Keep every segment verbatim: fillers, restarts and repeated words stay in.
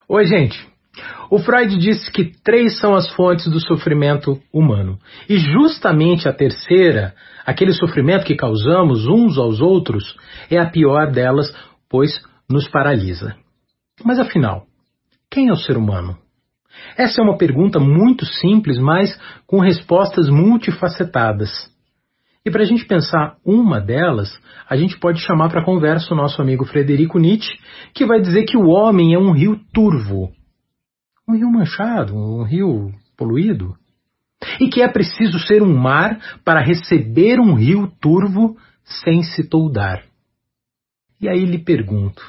Oi, gente. O Freud disse que três são as fontes do sofrimento humano. E justamente a terceira, aquele sofrimento que causamos uns aos outros, é a pior delas, pois nos paralisa. Mas afinal, quem é o ser humano? Essa é uma pergunta muito simples, mas com respostas multifacetadas. E para a gente pensar uma delas, a gente pode chamar para conversa o nosso amigo Frederico Nietzsche, que vai dizer que o homem é um rio turvo, um rio manchado, um rio poluído, e que é preciso ser um mar para receber um rio turvo sem se toldar. E aí lhe pergunto,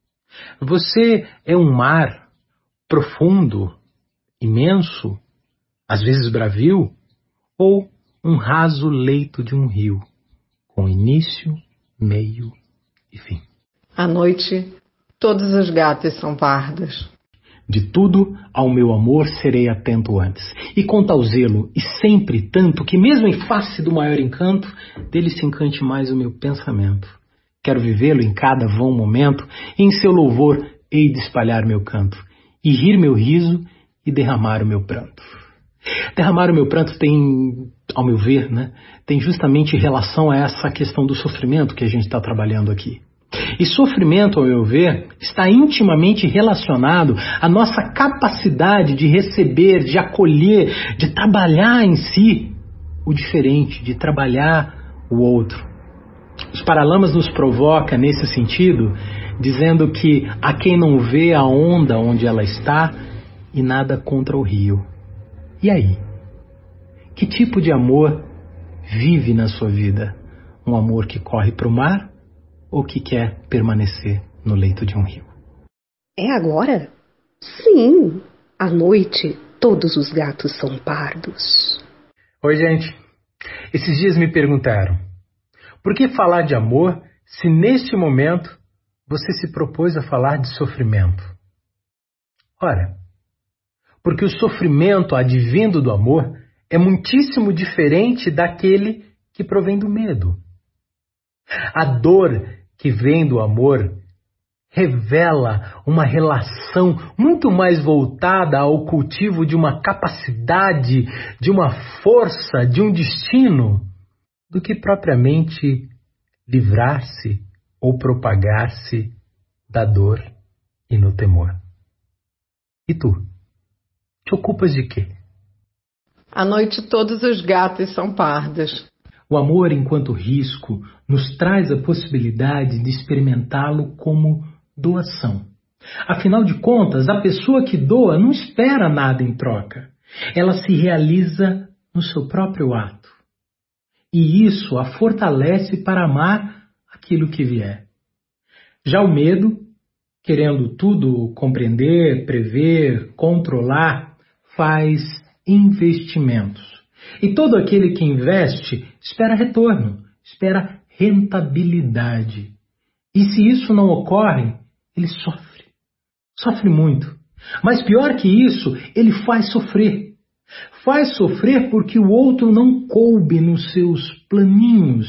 você é um mar profundo, imenso, às vezes bravio, ou um raso leito de um rio, com início, meio e fim? À noite, todas as gatas são pardas. De tudo ao meu amor serei atento antes, e com tal zelo, e sempre tanto, que mesmo em face do maior encanto, dele se encante mais o meu pensamento. Quero vivê-lo em cada vão momento, e em seu louvor hei de espalhar meu canto, e rir meu riso, e derramar o meu pranto. Derramar o meu pranto tem, ao meu ver, né, tem justamente relação a essa questão do sofrimento que a gente está trabalhando aqui. E sofrimento, ao meu ver, está intimamente relacionado à nossa capacidade de receber, de acolher, de trabalhar em si o diferente, de trabalhar o outro. Os Paralamas nos provoca nesse sentido, dizendo que há quem não vê a onda onde ela está e nada contra o rio. E aí? Que tipo de amor vive na sua vida? Um amor que corre para o mar ou que quer permanecer no leito de um rio? É agora? Sim, à noite todos os gatos são pardos. Oi, gente. Esses dias me perguntaram, por que falar de amor se neste momento você se propôs a falar de sofrimento? Ora, porque o sofrimento advindo do amor é muitíssimo diferente daquele que provém do medo. A dor que vem do amor revela uma relação muito mais voltada ao cultivo de uma capacidade, de uma força, de um destino, do que propriamente livrar-se ou propagar-se da dor e no temor. E tu? Te ocupas de quê? À noite todas as gatas são pardas. O amor, enquanto risco, nos traz a possibilidade de experimentá-lo como doação. Afinal de contas, a pessoa que doa não espera nada em troca. Ela se realiza no seu próprio ato. E isso a fortalece para amar aquilo que vier. Já o medo, querendo tudo compreender, prever, controlar, faz investimentos. E todo aquele que investe espera retorno, espera rentabilidade. E se isso não ocorre, ele sofre. Sofre muito. Mas pior que isso, ele faz sofrer. Faz sofrer porque o outro não coube nos seus planinhos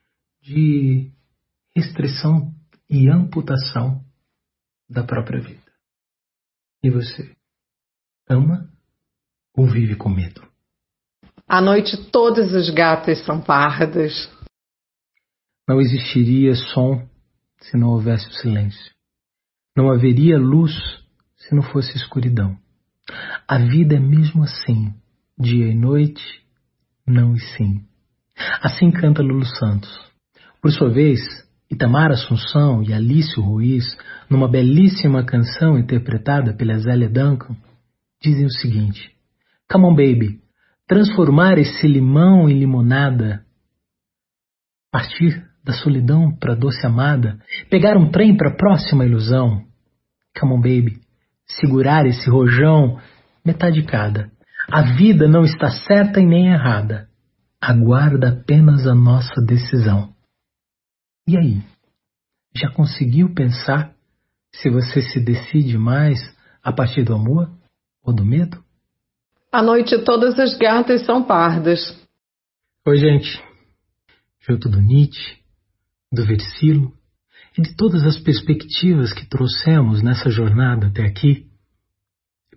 de restrição e amputação da própria vida. E você? Ama ou vive com medo? À noite todas as gatas são pardas. Não existiria som se não houvesse o silêncio. Não haveria luz se não fosse escuridão. A vida é mesmo assim, dia e noite, não e sim. Assim canta Lulu Santos. Por sua vez, Itamar Assunção e Alício Ruiz, numa belíssima canção interpretada pela Zélia Duncan, dizem o seguinte: Come on, baby, transformar esse limão em limonada, partir da solidão para doce amada, pegar um trem para a próxima ilusão. Come on, baby, segurar esse rojão, metade cada. A vida não está certa e nem errada. Aguarda apenas a nossa decisão. E aí? Já conseguiu pensar se você se decide mais a partir do amor ou do medo? À noite todas as gatas são pardas. Oi, gente. Junto do Nietzsche, do Versilo e de todas as perspectivas que trouxemos nessa jornada até aqui,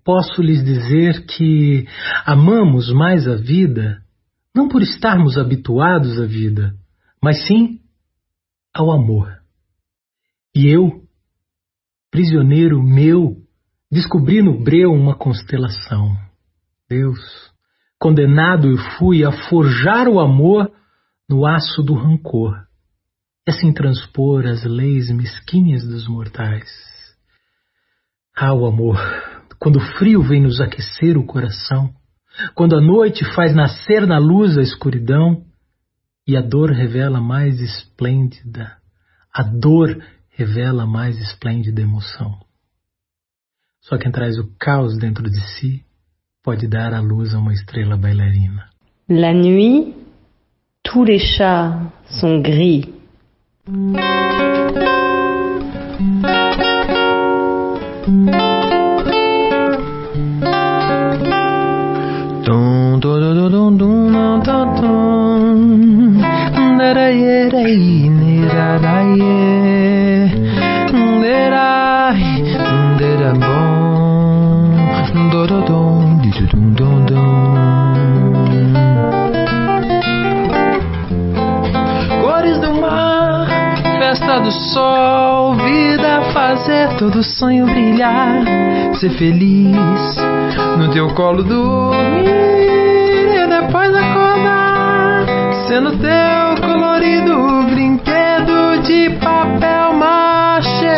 posso lhes dizer que amamos mais a vida, não por estarmos habituados à vida, mas sim ao amor. E eu, prisioneiro meu, descobri no breu uma constelação. Deus, condenado eu fui a forjar o amor no aço do rancor, e assim transpor as leis mesquinhas dos mortais. Ah, o amor, quando o frio vem nos aquecer o coração, quando a noite faz nascer na luz a escuridão, e a dor revela mais esplêndida, a dor revela mais esplêndida emoção. Só quem traz o caos dentro de si pode dar à luz a uma estrela bailarina. La nuit, tous les chats sont gris. Cores do mar, festa do sol, vida fazer todo sonho brilhar, ser feliz no teu colo dormir e depois acordar, sendo teu colorido brinquedo de papel machê.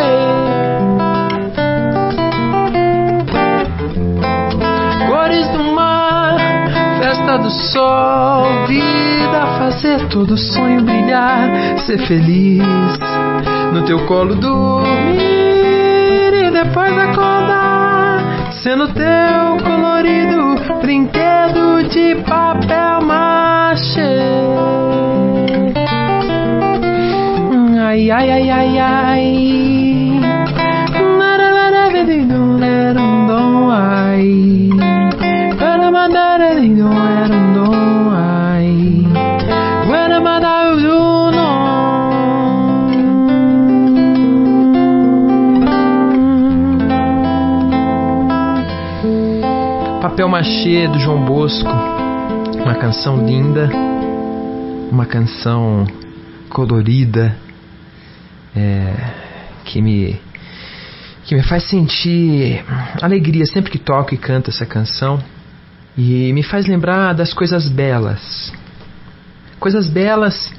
Cores do mar, festa do sol, vida fazer todo sonho brilhar, ser feliz no teu colo dormir e depois acordar, sendo teu colorido brinquedo de papel machê. Ai, ai, ai, ai, ai. Papel Machê, do João Bosco, uma canção linda, uma canção colorida, é, que me que me faz sentir alegria sempre que toco e canto essa canção, e me faz lembrar das coisas belas. Coisas belas,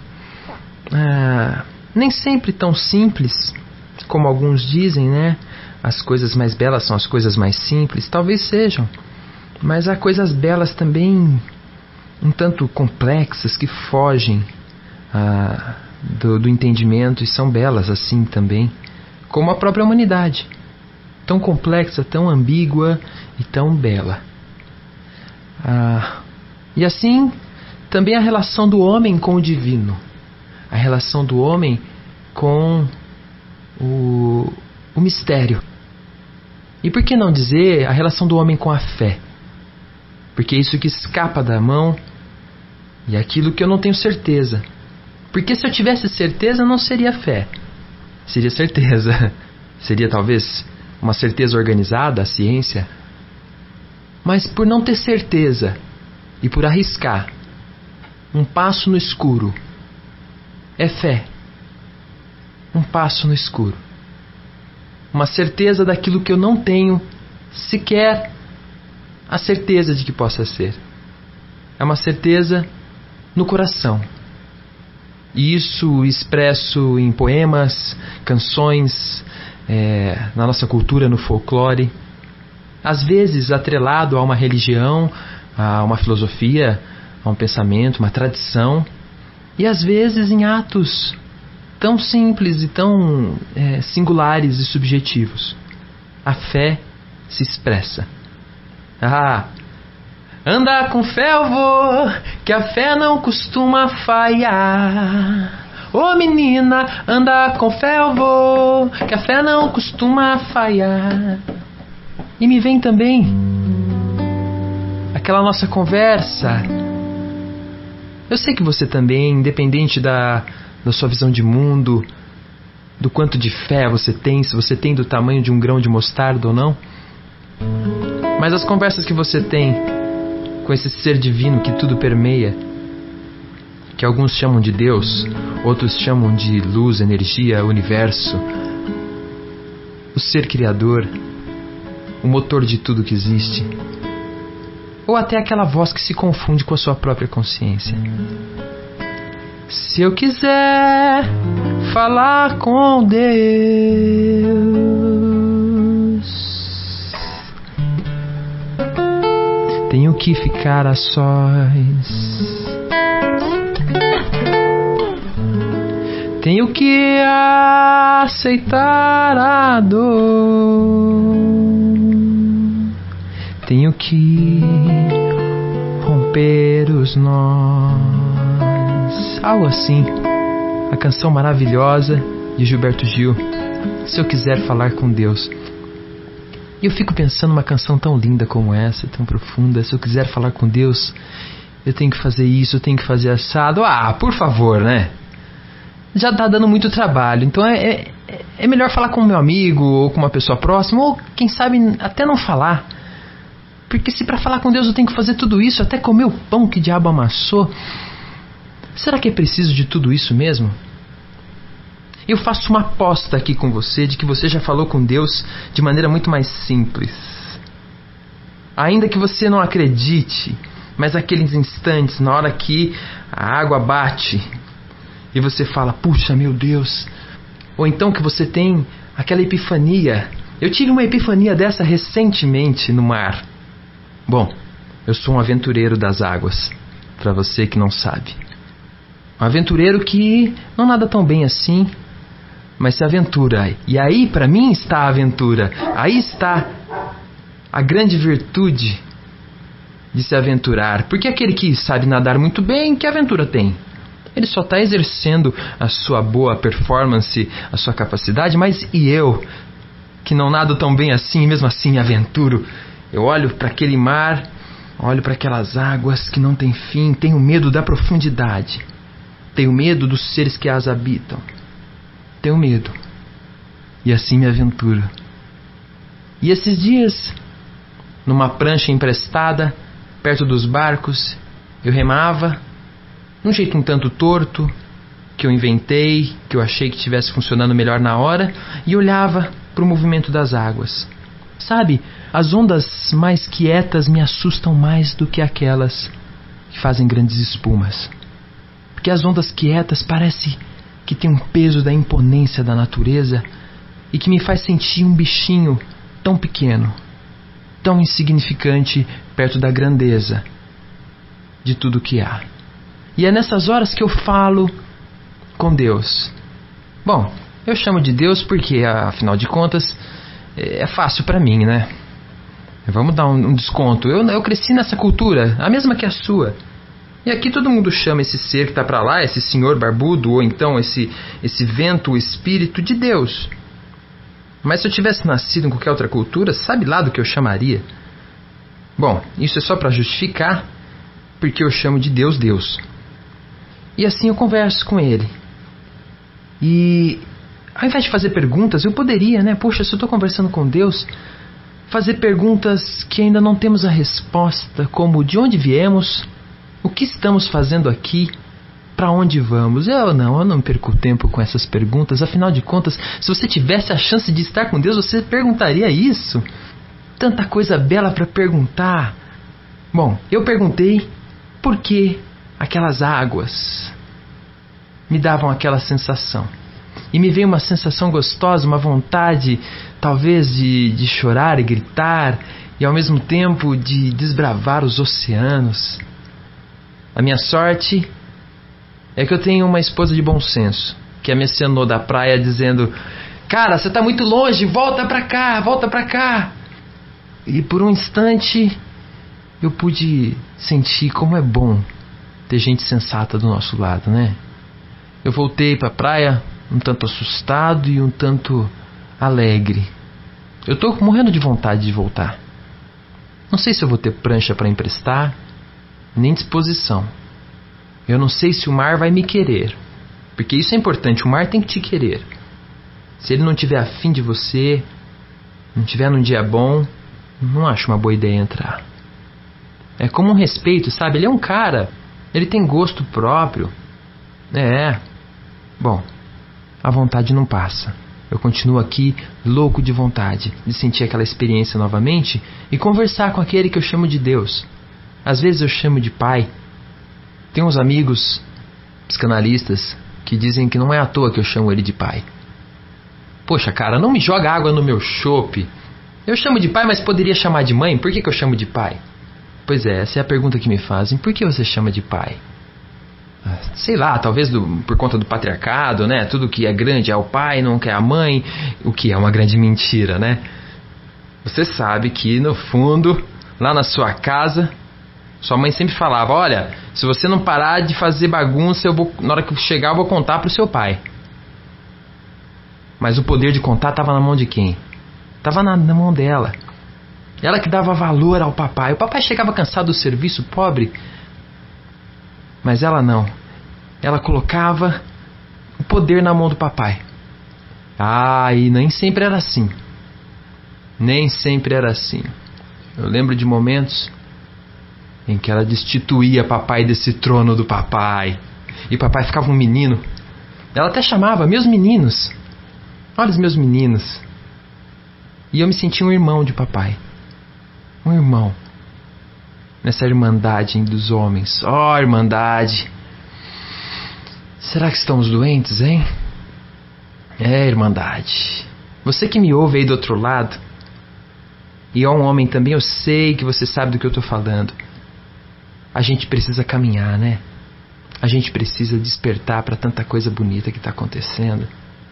ah, nem sempre tão simples como alguns dizem, né? As coisas mais belas são as coisas mais simples, talvez sejam. Mas há coisas belas também um tanto complexas que fogem ah, do, do entendimento e são belas assim também, como a própria humanidade, tão complexa, tão ambígua e tão bela. Ah, e assim também a relação do homem com o divino, a relação do homem com o, o mistério. E por que não dizer a relação do homem com a fé? Porque é isso que escapa da mão e é aquilo que eu não tenho certeza. Porque se eu tivesse certeza, não seria fé. Seria certeza. Seria talvez uma certeza organizada, a ciência. Mas por não ter certeza e por arriscar um passo no escuro, é fé. Um passo no escuro. Uma certeza daquilo que eu não tenho sequer a certeza de que possa ser. É uma certeza no coração. E isso expresso em poemas, canções, é, na nossa cultura, no folclore. Às vezes atrelado a uma religião, a uma filosofia, a um pensamento, uma tradição. E às vezes em atos tão simples e tão é, singulares e subjetivos. A fé se expressa. Ah, anda com fé eu vou, que a fé não costuma falhar. Ô oh, menina, anda com fé eu vou, que a fé não costuma falhar. E me vem também aquela nossa conversa. Eu sei que você também, independente da, da sua visão de mundo, do quanto de fé você tem, se você tem do tamanho de um grão de mostarda ou não, Mas as conversas que você tem com esse ser divino que tudo permeia, que alguns chamam de Deus, outros chamam de luz, energia, universo, o ser criador, o motor de tudo que existe, ou até aquela voz que se confunde com a sua própria consciência. Se eu quiser falar com Deus, tenho que ficar a sós. Tenho que aceitar a dor. Tenho que romper os nós. Algo assim. A canção maravilhosa de Gilberto Gil. Se eu quiser falar com Deus. E eu fico pensando numa canção tão linda como essa, tão profunda. Se eu quiser falar com Deus, eu tenho que fazer isso, eu tenho que fazer assado. Ah, por favor, né? Já tá dando muito trabalho. Então é, é, é melhor falar com o meu amigo, ou com uma pessoa próxima, ou quem sabe até não falar. Porque se para falar com Deus eu tenho que fazer tudo isso, até comer o pão que o diabo amassou, será que é preciso de tudo isso mesmo? Eu faço uma aposta aqui com você de que você já falou com Deus de maneira muito mais simples. Ainda que você não acredite, mas aqueles instantes, na hora que a água bate e você fala, puxa, meu Deus. Ou então que você tem aquela epifania. Eu tive uma epifania dessa recentemente no mar. Bom, eu sou um aventureiro das águas, para você que não sabe. Um aventureiro que não nada tão bem assim, mas se aventura. E aí, para mim, está a aventura. Aí está a grande virtude de se aventurar. Porque aquele que sabe nadar muito bem, que aventura tem? Ele só está exercendo a sua boa performance, a sua capacidade. Mas e eu, que não nado tão bem assim, mesmo assim me aventuro? Eu olho para aquele mar, olho para aquelas águas que não têm fim, tenho medo da profundidade. Tenho medo dos seres que as habitam. Tenho medo. E assim me aventuro. E esses dias, numa prancha emprestada, perto dos barcos, eu remava, de um jeito um tanto torto, que eu inventei, que eu achei que estivesse funcionando melhor na hora, e olhava para o movimento das águas. Sabe, as ondas mais quietas me assustam mais do que aquelas que fazem grandes espumas. Porque as ondas quietas parecem que tem um peso da imponência da natureza e que me faz sentir um bichinho tão pequeno, tão insignificante perto da grandeza de tudo que há. E é nessas horas que eu falo com Deus. Bom, eu chamo de Deus porque, afinal de contas, é fácil para mim, né? Vamos dar um, um desconto. Eu, eu cresci nessa cultura, a mesma que a sua. E aqui todo mundo chama esse ser que está para lá, esse senhor barbudo, ou então esse, esse vento, o espírito de Deus. Mas se eu tivesse nascido em qualquer outra cultura, sabe lá do que eu chamaria? Bom, isso é só para justificar porque eu chamo de Deus, Deus. E assim eu converso com ele. E ao invés de fazer perguntas, eu poderia, né? Poxa, se eu estou conversando com Deus, fazer perguntas que ainda não temos a resposta, como de onde viemos, o que estamos fazendo aqui, para onde vamos? Eu não, eu não perco tempo com essas perguntas. Afinal de contas, se você tivesse a chance de estar com Deus, você perguntaria isso. Tanta coisa bela para perguntar. Bom, eu perguntei por que aquelas águas me davam aquela sensação. E me veio uma sensação gostosa, uma vontade talvez de, de chorar e gritar, e ao mesmo tempo de desbravar os oceanos. A minha sorte é que eu tenho uma esposa de bom senso, que me acenou da praia dizendo: cara, você está muito longe, volta pra cá, volta pra cá. E por um instante eu pude sentir como é bom ter gente sensata do nosso lado, né? Eu voltei pra praia um tanto assustado e um tanto alegre. Eu tô morrendo de vontade de voltar. Não sei se eu vou ter prancha para emprestar, nem disposição. Eu não sei se o mar vai me querer, porque isso é importante, o mar tem que te querer. Se ele não tiver afim de você, não tiver num dia bom, Não acho uma boa ideia entrar. É como um respeito, sabe? Ele é um cara. Ele tem gosto próprio. É. Bom, a vontade não passa. Eu continuo aqui, louco de vontade de sentir aquela experiência novamente e conversar com aquele que eu chamo de Deus. Às vezes eu chamo de pai. Tem uns amigos psicanalistas que dizem que não é à toa que eu chamo ele de pai. Poxa, cara, não me joga água no meu chope. Eu chamo de pai, mas poderia chamar de mãe? Por que que eu chamo de pai? Pois é, essa é a pergunta que me fazem. Por que você chama de pai? Sei lá, talvez do, por conta do patriarcado, né? Tudo que é grande é o pai, não quer a mãe. O que é uma grande mentira, né? Você sabe que, no fundo, lá na sua casa, sua mãe sempre falava: olha, se você não parar de fazer bagunça, eu vou, na hora que eu chegar eu vou contar pro seu pai. Mas o poder de contar estava na mão de quem? Estava na, na mão dela. Ela que dava valor ao papai. O papai chegava cansado do serviço, pobre. Mas ela não. Ela colocava o poder na mão do papai. Ah, e nem sempre era assim. Nem sempre era assim. Eu lembro de momentos em que ela destituía papai desse trono do papai. E papai ficava um menino. Ela até chamava, meus meninos. Olha os meus meninos. E eu me sentia um irmão de papai. Um irmão. Nessa irmandade dos homens. Ó, oh, irmandade. Será que estamos doentes, hein? É, irmandade. Você que me ouve aí do outro lado, e é um homem também, eu sei que você sabe do que eu tô falando. A gente precisa caminhar, né? A gente precisa despertar para tanta coisa bonita que tá acontecendo.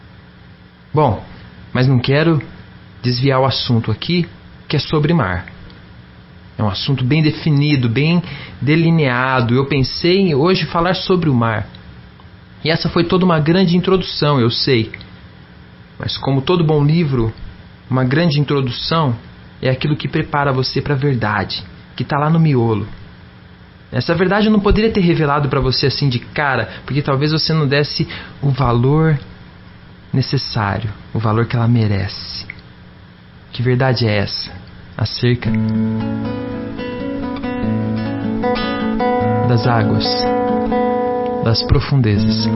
Bom, mas não quero desviar o assunto aqui, que é sobre mar. É um assunto bem definido, bem delineado. Eu pensei em hoje falar sobre o mar. E essa foi toda uma grande introdução, eu sei. Mas como todo bom livro, uma grande introdução é aquilo que prepara você para a verdade, que está lá no miolo. Essa verdade eu não poderia ter revelado para você assim de cara, porque talvez você não desse o valor necessário, o valor que ela merece. Que verdade é essa? Acerca das águas, das profundezas.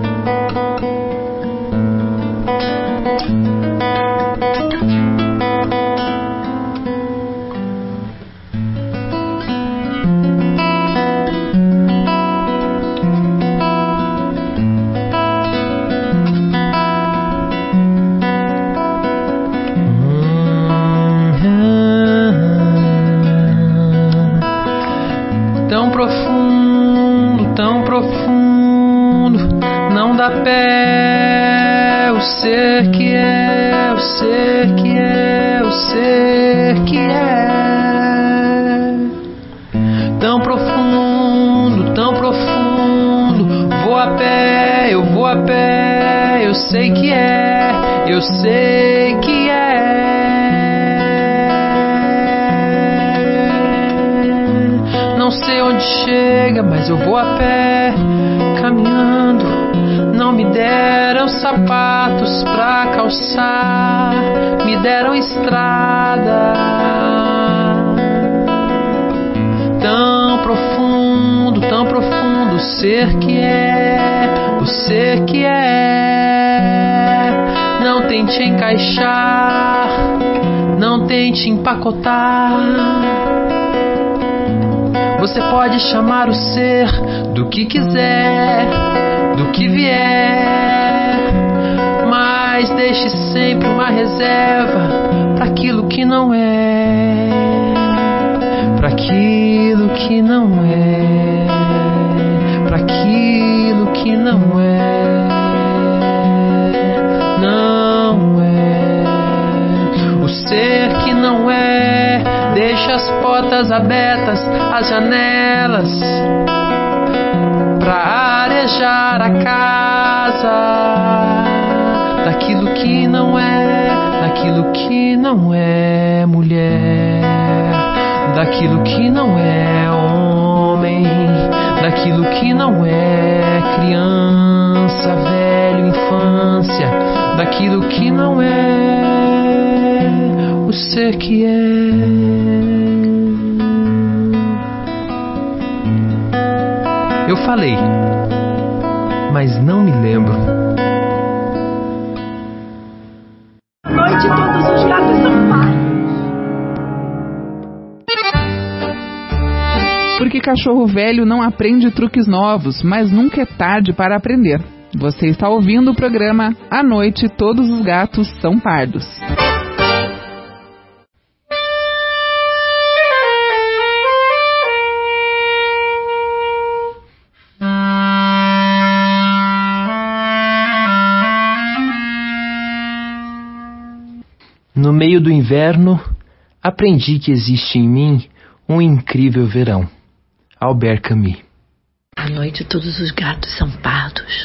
Tão profundo, tão profundo, não dá pé. O ser que é, o ser que é, o ser que é. Tão profundo, tão profundo, vou a pé, eu vou a pé. Eu sei que é, eu sei que é. Não sei onde chega, mas eu vou a pé, caminhando. Não me deram sapatos pra calçar, me deram estrada. Tão profundo, tão profundo, o ser que é, o ser que é. Não tente encaixar, não tente empacotar. Você pode chamar o ser do que quiser, do que vier, mas deixe sempre uma reserva para aquilo que não é, para aquilo que não é, para aquilo que não é, não é. O ser que não é, deixa as portas abertas, as janelas, pra arejar a casa daquilo que não é, daquilo que não é mulher, daquilo que não é homem, daquilo que não é criança, velho, infância, daquilo que não é o ser que é. falei, mas não me lembro. Noite, todos os gatos são pardos. Porque cachorro velho não aprende truques novos, mas nunca é tarde para aprender. Você está ouvindo o programa À Noite Todos os Gatos São Pardos. No meio do inverno, aprendi que existe em mim um incrível verão. Albert Camus. À noite todos os gatos são pardos.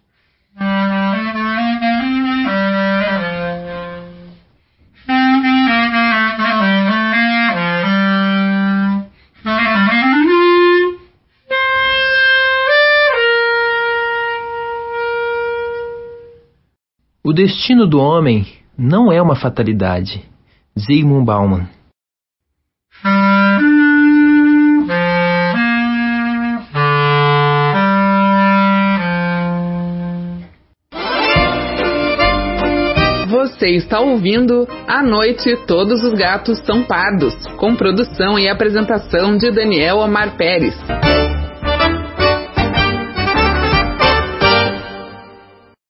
O destino do homem não é uma fatalidade. Zygmunt Bauman. Você está ouvindo À Noite Todos os Gatos São Pardos, com produção e apresentação de Daniel Omar Pérez.